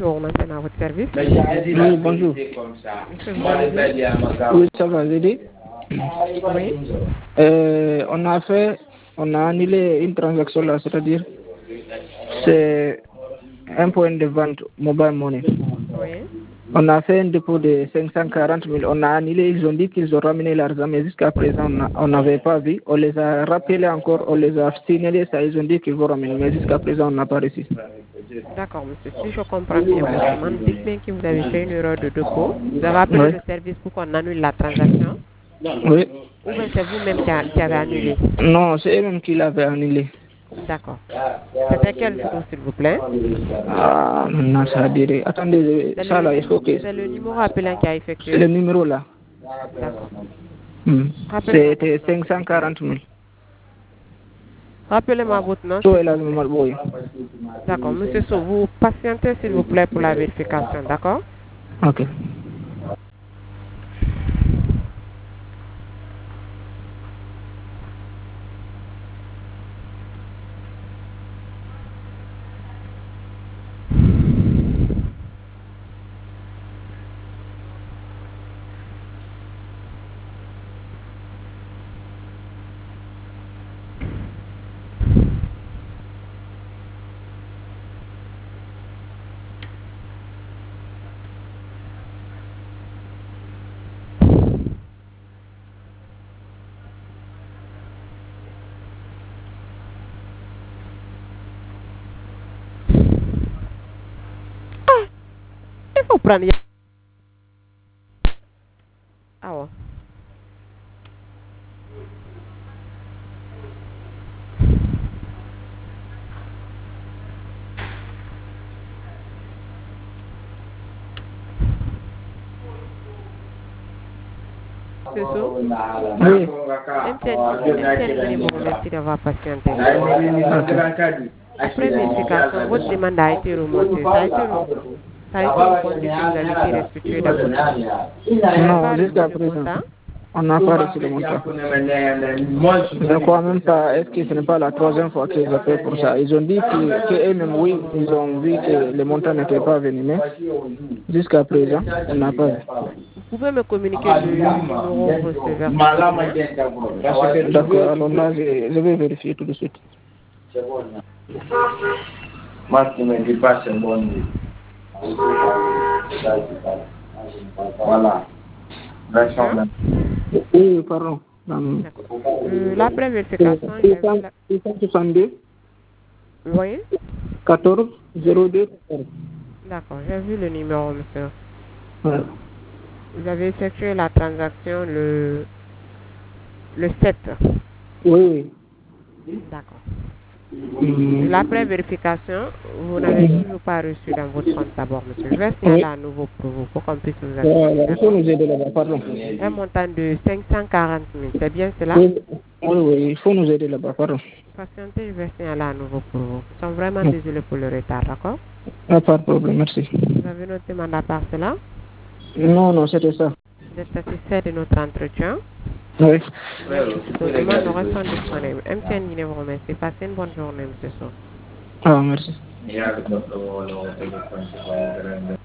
Bonjour, maintenant à votre service. Oui, bonjour. Monsieur, vous allez bien? Oui, ça va, j'ai dit. Oui, On a annulé une transaction là, c'est-à-dire, c'est un point de vente mobile money. oui. On a fait un dépôt de 540 000. On a annulé, ils ont dit qu'ils ont ramené l'argent, mais jusqu'à présent, on n'avait pas vu. On les a rappelés encore, on les a signalés, ça, ils ont dit qu'ils vont ramener, mais jusqu'à présent, on n'a pas reçu. D'accord, monsieur. Si je comprends bien votre demande, dites bien que vous avez fait une erreur de dépôt. Vous avez appelé Oui. le service pour qu'on annule la transaction. Oui. Ou bien c'est vous-même qui avez annulé. Non, c'est eux-mêmes qui l'avaient annulé. D'accord. C'était quel jour, s'il vous plaît? Ah, non, ça dirait. Attendez, C'est ça là, il faut que. c'est le numéro appelant qui a C'est le effectué. numéro là. D'accord. Rappelez-moi C'était votre nom, s'il vous plaît. 540 000. Rappelez-moi votre nom, So, s'il elle a vous le plaît. numéro, oui. D'accord. Monsieur So, vous patientez, s'il vous plaît, pour la vérification. D'accord? Ok. Il faut prendre. Ah ouais. C'est ça? Oui. MTN vous remercie d'avoir patienté. Après vérification, votre demande a été remontée. Ça a été reporté que vous avez été restitué dans votre compte. Vous n'avez pas Non, reçu jusqu'à le présent. montant? On n'a pas reçu le montant. Je ne crois même pas, est-ce que ce n'est pas la troisième fois qu'ils ont fait pour ça. Ils ont dit qu'eux-mêmes, oui, ils ont vu que le montant n'était pas venu, mais jusqu'à présent, on n'a pas vu. Vous pouvez me communiquer le numéro receveur, s'il vous plaît? D'accord, alors là, je vais vérifier tout de suite. Monsieur? Oui, pardon. D'accord. L'après vérification, j'ai vu la... 662 Oui? 14 02 14. D'accord, j'ai vu le numéro, monsieur. Ouais. Vous avez effectué la transaction le 7. Oui, D'accord. oui. L'après vérification, vous n'avez toujours pas reçu dans votre compte d'abord, monsieur. Je vais signaler Oui. à nouveau pour vous, pour qu'on puisse vous assister, Voilà, il faut d'accord? nous aider là-bas, pardon. Un montant de 540 000, c'est bien cela? Oui, oui, oui, il faut nous aider là-bas, pardon. Patientez, je vais signaler à nouveau pour vous. Nous sommes vraiment Oui. désolés pour le retard, d'accord? Pas de problème, merci. Vous avez notre demande à part cela? Non, non, c'était ça. Vous êtes satisfait de notre entretien? Oui. Merci. Toutes nos demandes nous restent disponibles. MTN Guinée vous remercie. Passez une bonne journée, monsieur So. Ah, merci.